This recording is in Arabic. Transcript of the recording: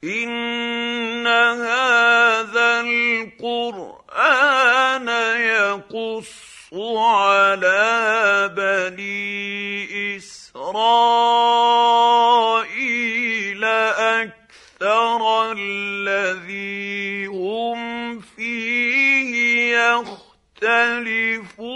إِنَّ هَٰذَا الْقُرْآنَ يَقُصُّ عَلَىٰ بَنِي إِسْرَائِيلَ أَكْثَرَ الَّذِي هُمْ فِيهِ يَخْتَلِفُونَ